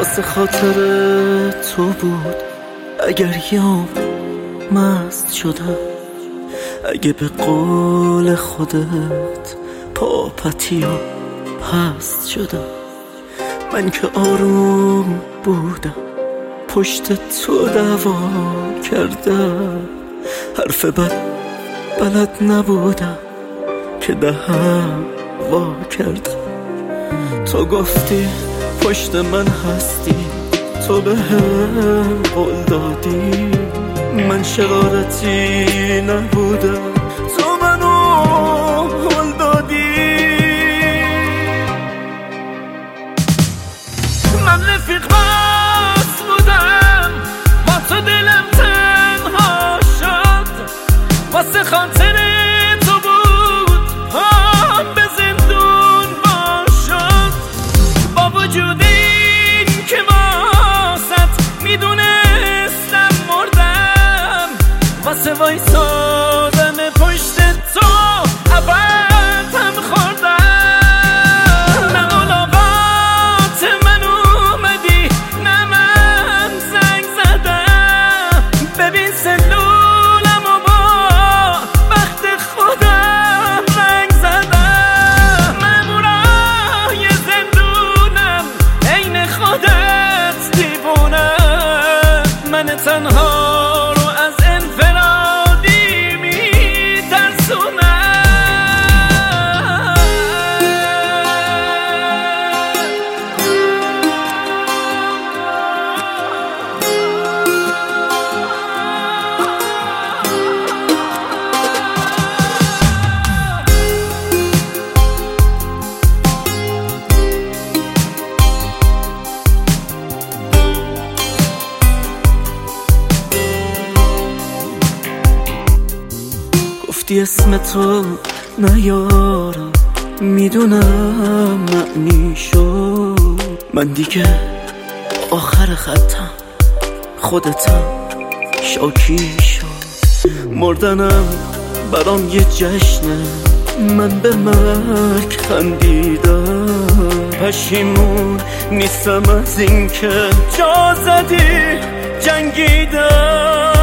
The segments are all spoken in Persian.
واسه خاطر تو بود اگر یام مست شدم، اگه به قول خودت پاپتی و پست شدم. من که آروم بودم پشت تو دعوا کردم، حرف بد بلد نبودم که دهم وا کردم. تو گفتی پشت من هستی، تو به هم قول دادی، من شرارتی نبودم، تو منو قول دادی. من رفیق بس بودم با تو، دلم تنها شد واسه خاطر تو بود هم به زندون باشد. با وجود این که واسط میدونستم مردم، واسه وایسادن پشت تو ابدم خوردم. نه ملاقات من اومدی نه من زنگ زدم، ببین سلولم و با بخت خودم رنگ زدم. مامورای زندونم عین خودت دیوونم، من تنها رو از انفرادی میترسونم. گفتی اسم تو نیارم، میدونم معنی شد، من دیگه آخر خطم، خودتم شاکی شد. مردنم برام یه جشنه، من به مرگ خندیدم، پشیمون نیستم از این که جا زدی جنگیدم.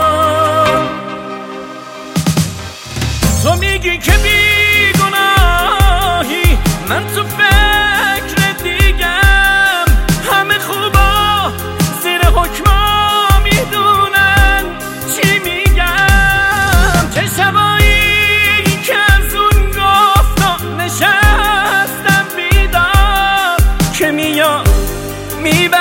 تو میگی که بیگناهی، من تو فکر دیگم، همه خوبا زیر حکما میدونن چی میگم. چه شبایی که از اون گفتا نشستم بیدار، که میاد میبرم